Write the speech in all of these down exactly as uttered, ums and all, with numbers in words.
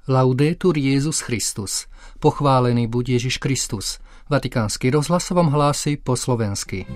Laudetur Jesus Christus. Pochválený buď Ježiš Kristus. Vatikánsky rozhlas vám hlási po slovensky.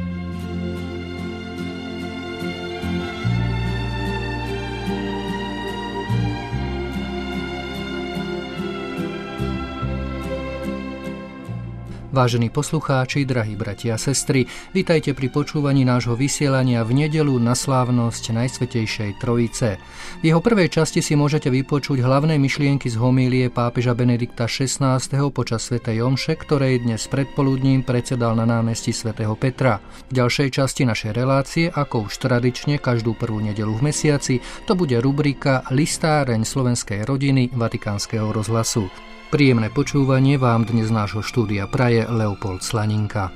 Vážení poslucháči, drahí bratia a sestry, vitajte pri počúvaní nášho vysielania v nedeľu na slávnosť Najsvätejšej Trojice. V jeho prvej časti si môžete vypočuť hlavné myšlienky z homílie pápeža Benedikta šestnásteho počas svätej omše, ktorej dnes predpoludním predsedal na námestí svätého Petra. V ďalšej časti našej relácie, ako už tradične každú prvú nedeľu v mesiaci, to bude rubrika Listáreň slovenskej rodiny Vatikánskeho rozhlasu. Príjemné počúvanie vám dnes z nášho štúdia praje Leopold Slaninka.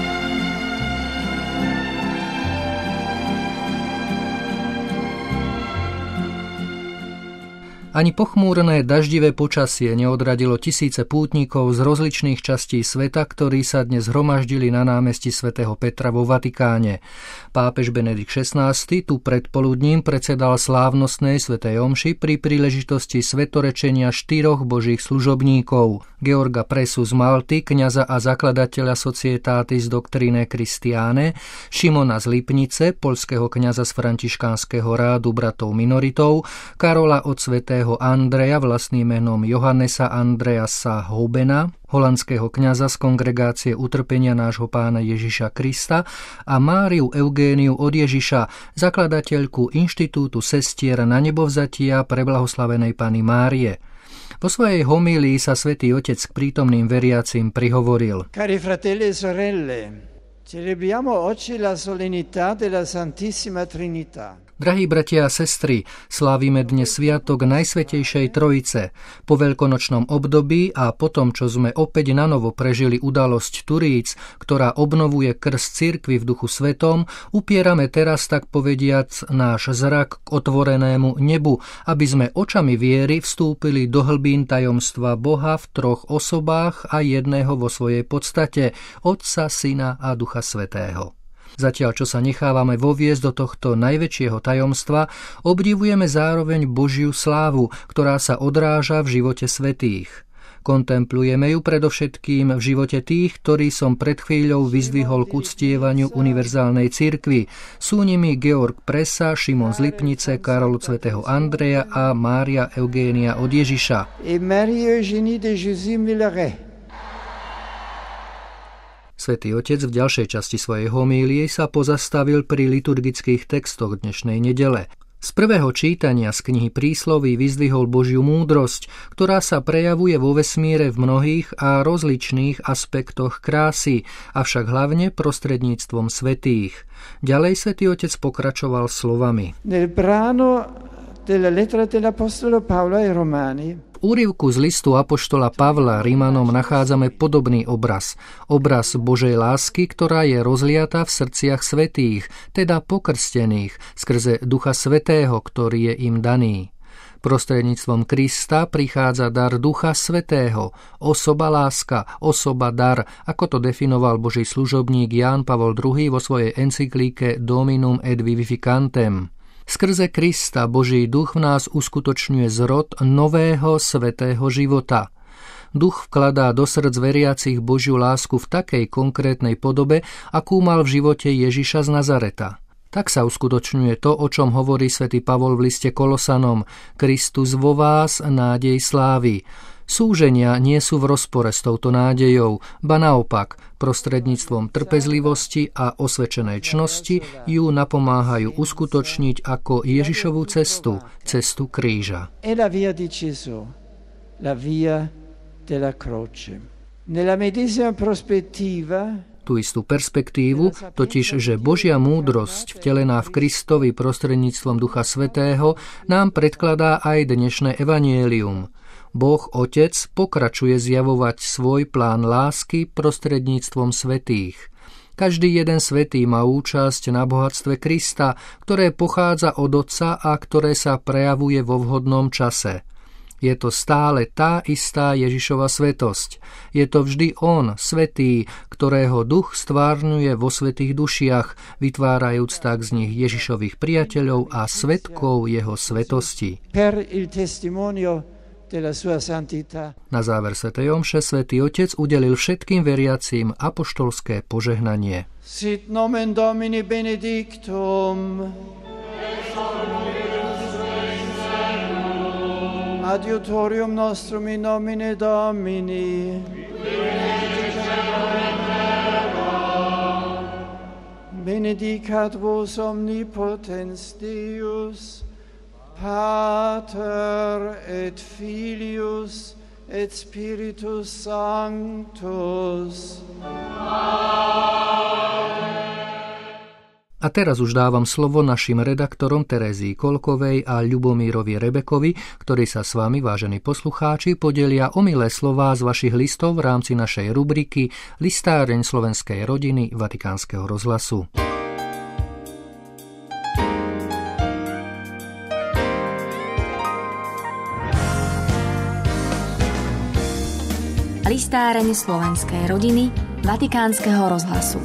Ani pochmúrne daždivé počasie neodradilo tisíce pútnikov z rozličných častí sveta, ktorí sa dnes zhromaždili na námestí svätého Petra vo Vatikáne. Pápež Benedikt šestnásty tu predpoludním predsedal slávnostnej svätej omši pri príležitosti svetorečenia štyroch božích služobníkov: Georga Pressu z Malty, kňaza a zakladateľa Societatis Doctrinae Christianae, Šimona z Lipnice, poľského kňaza z františkánskeho rádu bratov minoritov, Karola od svätého Andreja vlastným menom Johannesa Andreasa Houbena, holandského kňaza z kongregácie utrpenia nášho pána Ježiša Krista, a Máriu Eugéniu od Ježiša, zakladateľku Inštitútu sestier na nebovzatia preblahoslavenej Panny Márie. Vo svojej homílii sa Svätý Otec k prítomným veriacim prihovoril: Cari fratelli e sorelle, celebriamo oggi la solennità della Santissima Trinità. Drahí bratia a sestry, slávime dnes sviatok Najsvätejšej Trojice. Po veľkonočnom období a po tom, čo sme opäť nanovo prežili udalosť Turíc, ktorá obnovuje krst cirkvi v duchu svetom, upierame teraz, tak povediac, náš zrak k otvorenému nebu, aby sme očami viery vstúpili do hlbín tajomstva Boha v troch osobách a jedného vo svojej podstate, Otca, Syna a Ducha Svätého. Zatiaľ, čo sa nechávame voviesť do tohto najväčšieho tajomstva, obdivujeme zároveň Božiu slávu, ktorá sa odráža v živote svätých. Kontemplujeme ju predovšetkým v živote tých, ktorí som pred chvíľou vyzdvihol k uctievaniu univerzálnej cirkvi. Sú nimi Georg Pressa, Šimon z Lipnice, Karol od svätého Andreja a Mária Eugénia od Ježiša. Svätý Otec v ďalšej časti svojej homílie sa pozastavil pri liturgických textoch dnešnej nedele. Z prvého čítania z knihy Prísloví vyzdvihol Božiu múdrosť, ktorá sa prejavuje vo vesmíre v mnohých a rozličných aspektoch krásy, avšak hlavne prostredníctvom svätých. Ďalej Svätý Otec pokračoval slovami: Nel brano della lettera dell'Apostolo Paolo ai Romani. V úryvku z listu apoštola Pavla Rimanom nachádzame podobný obraz. Obraz Božej lásky, ktorá je rozliata v srdciach svätých, teda pokrstených, skrze Ducha Svätého, ktorý je im daný. Prostredníctvom Krista prichádza dar Ducha Svätého, osoba láska, osoba dar, ako to definoval Boží služobník Ján Pavol druhý vo svojej encyklíke Dominum et Vivificantem. Skrze Krista Boží duch v nás uskutočňuje zrod nového svätého života. Duch vkladá do srdc veriacich Božiu lásku v takej konkrétnej podobe, akú mal v živote Ježiša z Nazareta. Tak sa uskutočňuje to, o čom hovorí svätý Pavol v liste Kolosanom: Kristus vo vás, nádej slávy. Súženia nie sú v rozpore s touto nádejou, ba naopak, prostredníctvom trpezlivosti a osvedčenej čnosti ju napomáhajú uskutočniť ako Ježišovu cestu, cestu kríža. È la via di Gesù, la via della croce. Nella medesima prospettiva tú istú perspektívu, totiž, že Božia múdrosť vtelená v Kristovi prostredníctvom Ducha Svätého nám predkladá aj dnešné evanjelium. Boh Otec pokračuje zjavovať svoj plán lásky prostredníctvom svätých. Každý jeden svätý má účasť na bohatstve Krista, ktoré pochádza od Otca a ktoré sa prejavuje vo vhodnom čase. Je to stále tá istá Ježišova svätosť. Je to vždy On, svätý, ktorého duch stvárňuje vo svätých dušiach, vytvárajúc tak z nich Ježišových priateľov a svedkov jeho svetosti. Per il testimonio della sua santità. Na záver svätej omše svätý Otec udelil všetkým veriacím apoštolské požehnanie. Sit nomen Domini benedictum. Adiutorium nostrum in nomine Domini. Benedicat vos omnipotens Deus, Pater et Filius et Spiritus Sanctus. A teraz už dávam slovo našim redaktorom Terézii Kolkovej a Ľubomírovi Rebekovi, ktorí sa s vami, vážení poslucháči, podelia o milé slová z vašich listov v rámci našej rubriky Listáreň slovenskej rodiny Vatikánskeho rozhlasu. Listáreň slovenskej rodiny Vatikánskeho rozhlasu.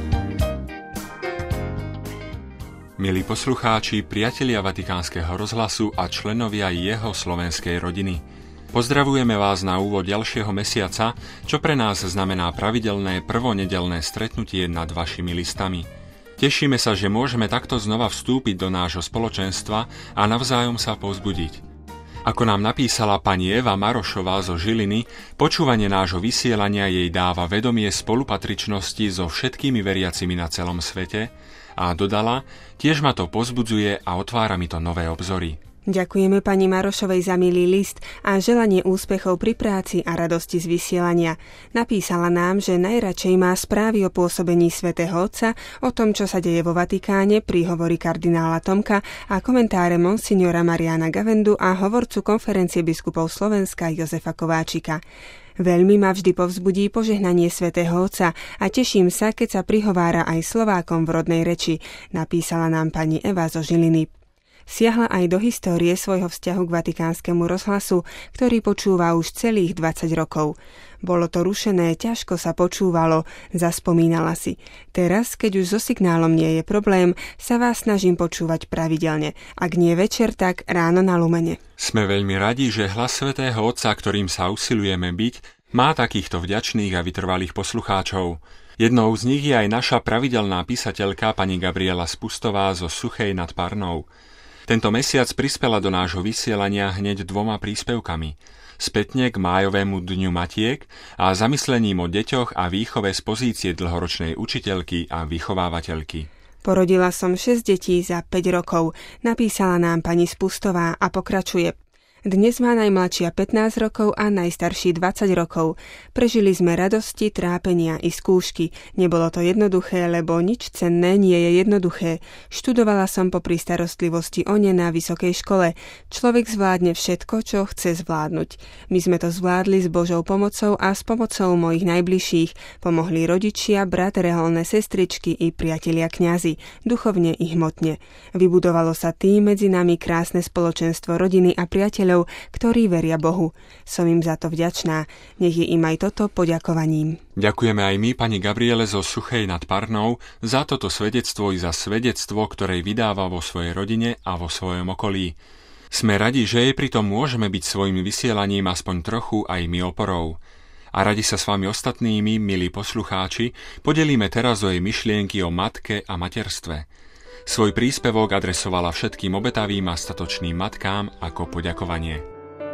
Milí poslucháči, priatelia Vatikánskeho rozhlasu a členovia jeho slovenskej rodiny. Pozdravujeme vás na úvod ďalšieho mesiaca, čo pre nás znamená pravidelné prvonedelné stretnutie nad vašimi listami. Tešíme sa, že môžeme takto znova vstúpiť do nášho spoločenstva a navzájom sa povzbudiť. Ako nám napísala pani Eva Marošová zo Žiliny, počúvanie nášho vysielania jej dáva vedomie spolupatričnosti so všetkými veriacimi na celom svete a dodala, tiež ma to povzbudzuje a otvára mi to nové obzory. Ďakujeme pani Marošovej za milý list a želanie úspechov pri práci a radosti z vysielania. Napísala nám, že najradšej má správy o pôsobení svätého Otca, o tom, čo sa deje vo Vatikáne, príhovory kardinála Tomka a komentáre monsignora Mariana Gavendu a hovorcu konferencie biskupov Slovenska Jozefa Kováčika. Veľmi ma vždy povzbudí požehnanie svätého Otca a teším sa, keď sa prihovára aj Slovákom v rodnej reči, napísala nám pani Eva zo Žiliny. Siahla aj do histórie svojho vzťahu k Vatikánskemu rozhlasu, ktorý počúva už celých dvadsať rokov. Bolo to rušené, ťažko sa počúvalo, zaspomínala si. Teraz, keď už so signálom nie je problém, sa vás snažím počúvať pravidelne. Ak nie večer, tak ráno na Lumene. Sme veľmi radi, že hlas svätého Otca, ktorým sa usilujeme byť, má takýchto vďačných a vytrvalých poslucháčov. Jednou z nich je aj naša pravidelná písateľka pani Gabriela Spustová zo Suchej nad Parnou. Tento mesiac prispela do nášho vysielania hneď dvoma príspevkami. Spätne k májovému dňu Matiek a zamyslením o deťoch a výchove z pozície dlhoročnej učiteľky a vychovávateľky. Porodila som šesť detí za päť rokov, napísala nám pani Spustová a pokračuje. Dnes má najmladšia pätnásť rokov a najstarší dvadsať rokov. Prežili sme radosti, trápenia i skúšky. Nebolo to jednoduché, lebo nič cenné nie je jednoduché. Študovala som popri starostlivosti o ne na vysokej škole. Človek zvládne všetko, čo chce zvládnuť. My sme to zvládli s Božou pomocou a s pomocou mojich najbližších. Pomohli rodičia, brat, reholné sestričky i priatelia kňazi, duchovne i hmotne. Vybudovalo sa tým medzi nami krásne spoločenstvo rodiny a priateľov, ktorí veria Bohu. Som im za to vďačná. Nech je im aj toto poďakovaním. Ďakujeme aj my pani Gabriele zo Suchej nad Parnou za toto svedectvo i za svedectvo, ktoré vydáva vo svojej rodine a vo svojom okolí. Sme radi, že jej pritom môžeme byť svojim vysielaním aspoň trochu aj my oporou. A radi sa s vami ostatnými, milí poslucháči, podelíme teraz o jej myšlienky o matke a materstve. Svoj príspevok adresovala všetkým obetavým a statočným matkám ako poďakovanie.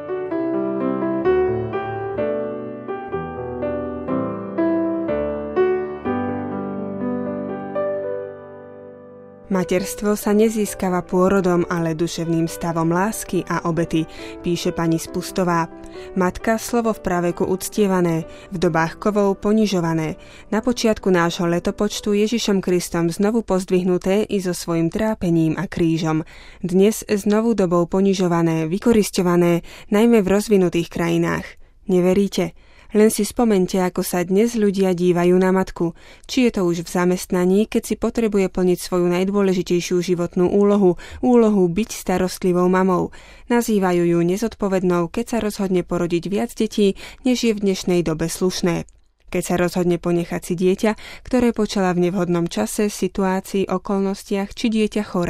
Materstvo sa nezískava pôrodom, ale duševným stavom lásky a obety, píše pani Spustová. Matka, slovo v praveku uctievané, v dobách kovov ponižované. Na počiatku nášho letopočtu Ježišom Kristom znovu pozdvihnuté i so svojím trápením a krížom. Dnes znovu dobou ponižované, vykorisťované, najmä v rozvinutých krajinách. Neveríte? Len si spomente, ako sa dnes ľudia dívajú na matku. Či je to už v zamestnaní, keď si potrebuje plniť svoju najdôležitejšiu životnú úlohu, úlohu byť starostlivou mamou. Nazývajú ju nezodpovednou, keď sa rozhodne porodiť viac detí, než je v dnešnej dobe slušné. Keď sa rozhodne ponechať si dieťa, ktoré počala v nevhodnom čase, situácii, okolnostiach či dieťa choré.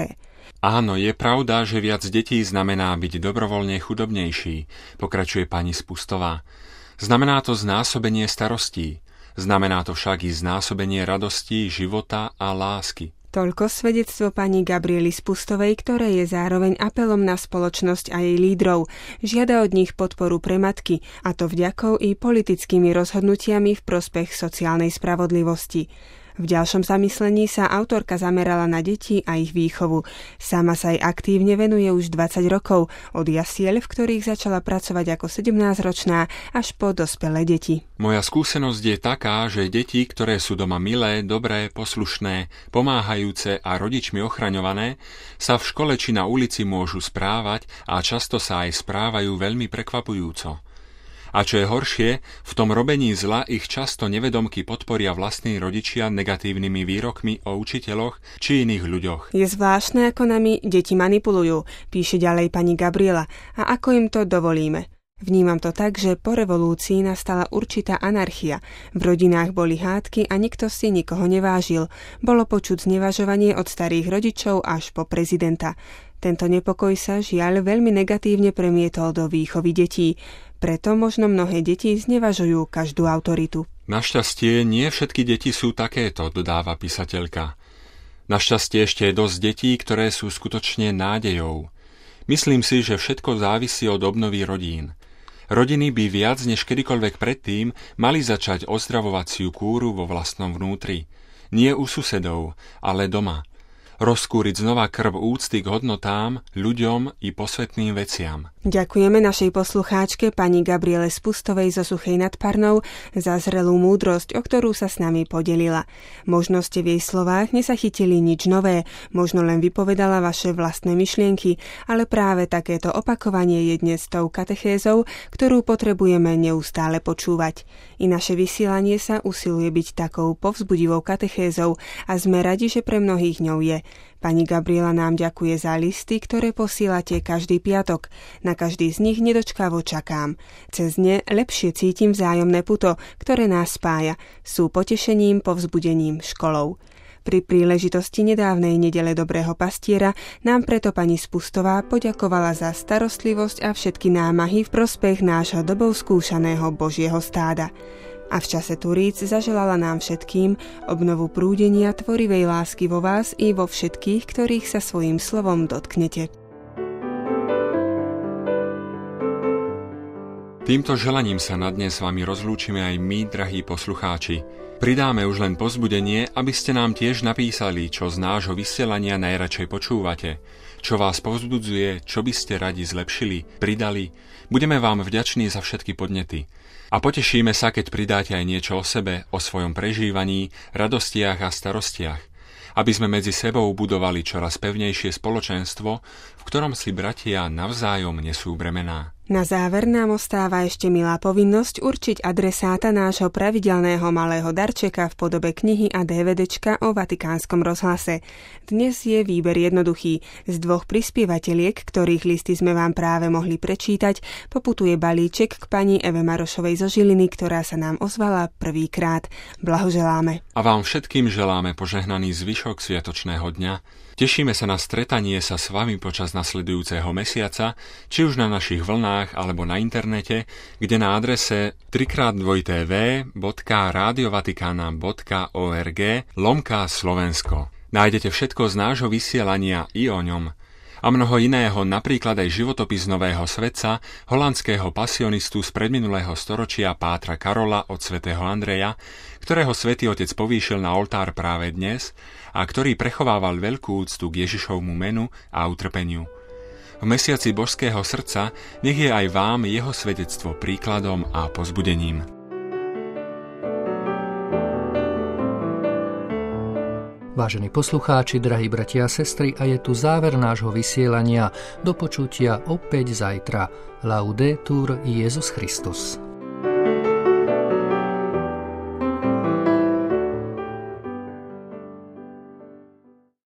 Áno, je pravda, že viac detí znamená byť dobrovoľne chudobnejší, pokračuje pani Spustová. Znamená to znásobenie starostí. Znamená to však i znásobenie radostí, života a lásky. Toľko svedectvo pani Gabriely Spustovej, ktoré je zároveň apelom na spoločnosť a jej lídrov. Žiada od nich podporu pre matky, a to vďakou i politickými rozhodnutiami v prospech sociálnej spravodlivosti. V ďalšom zamyslení sa autorka zamerala na deti a ich výchovu. Sama sa jej aktívne venuje už dvadsať rokov, od jasiel, v ktorých začala pracovať ako sedemnásťročná, až po dospelé deti. Moja skúsenosť je taká, že deti, ktoré sú doma milé, dobré, poslušné, pomáhajúce a rodičmi ochraňované, sa v škole či na ulici môžu správať a často sa aj správajú veľmi prekvapujúco. A čo je horšie, v tom robení zla ich často nevedomky podporia vlastní rodičia negatívnymi výrokmi o učiteľoch či iných ľuďoch. Je zvláštne, ako nami deti manipulujú, píše ďalej pani Gabriela, a ako im to dovolíme. Vnímam to tak, že po revolúcii nastala určitá anarchia. V rodinách boli hádky a nikto si nikoho nevážil. Bolo počuť znevažovanie od starých rodičov až po prezidenta. Tento nepokoj sa žiaľ veľmi negatívne premietol do výchovy detí. Preto možno mnohé deti znevažujú každú autoritu. Našťastie nie všetky deti sú takéto, dodáva písateľka. Našťastie ešte je dosť detí, ktoré sú skutočne nádejou. Myslím si, že všetko závisí od obnovy rodín. Rodiny by viac než kedykoľvek predtým mali začať ozdravovaciu kúru vo vlastnom vnútri. Nie u susedov, ale doma. Rozkúriť znova krv úcty k hodnotám, ľuďom i posvetným veciam. Ďakujeme našej poslucháčke pani Gabriele Spustovej zo Suchej nad Parnou za zrelú múdrosť, o ktorú sa s nami podelila. Možno ste v jej slovách nezachytili nič nové, možno len vypovedala vaše vlastné myšlienky, ale práve takéto opakovanie je dnes tou katechézou, ktorú potrebujeme neustále počúvať. I naše vysielanie sa usiluje byť takou povzbudivou katechézou a sme radi, že pre mnohých ňou je. Pani Gabriela nám ďakuje za listy, ktoré posielate každý piatok. Na každý z nich nedočkavo čakám. Cez ne lepšie cítim vzájomné puto, ktoré nás spája. Sú potešením, povzbudením, školou. Pri príležitosti nedávnej nedele Dobrého pastiera nám preto pani Spustová poďakovala za starostlivosť a všetky námahy v prospech nášho dobou skúšaného Božieho stáda. A v čase Turíc zaželala nám všetkým obnovu prúdenia tvorivej lásky vo vás i vo všetkých, ktorých sa svojím slovom dotknete. Týmto želaním sa na dnes s vami rozlúčime aj my, drahí poslucháči. Pridáme už len povzbudenie, aby ste nám tiež napísali, čo z nášho vysielania najradšej počúvate, čo vás povzbudzuje, čo by ste radi zlepšili, pridali. Budeme vám vďační za všetky podnety. A potešíme sa, keď pridáte aj niečo o sebe, o svojom prežívaní, radostiach a starostiach, aby sme medzi sebou budovali čoraz pevnejšie spoločenstvo, v ktorom si bratia navzájom nesú bremená. Na záver nám ostáva ešte milá povinnosť určiť adresáta nášho pravidelného malého darčeka v podobe knihy a DVDčka o Vatikánskom rozhlase. Dnes je výber jednoduchý. Z dvoch prispievateľiek, ktorých listy sme vám práve mohli prečítať, poputuje balíček k pani Eve Marošovej zo Žiliny, ktorá sa nám ozvala prvýkrát. Blahoželáme. A vám všetkým želáme požehnaný zvyšok sviatočného dňa. Tešíme sa na stretanie sa s vami počas nasledujúceho mesiaca, či už na našich vlnách alebo na internete, kde na adrese tri krát dvojité vé bodka radiovatikana bodka org lomka Slovensko nájdete všetko z nášho vysielania i o ňom. A mnoho iného, napríklad aj životopis nového svetca, holandského pasionistu z predminulého storočia Pátra Karola od svätého Andreja, ktorého svätý Otec povýšil na oltár práve dnes a ktorý prechovával veľkú úctu k Ježišovmu menu a utrpeniu. V mesiaci Božského srdca nech je aj vám jeho svedectvo príkladom a povzbudením. Vážení poslucháči, drahí bratia a sestry, a je tu záver nášho vysielania. Do počutia opäť zajtra. Laudetur Jesus Christus.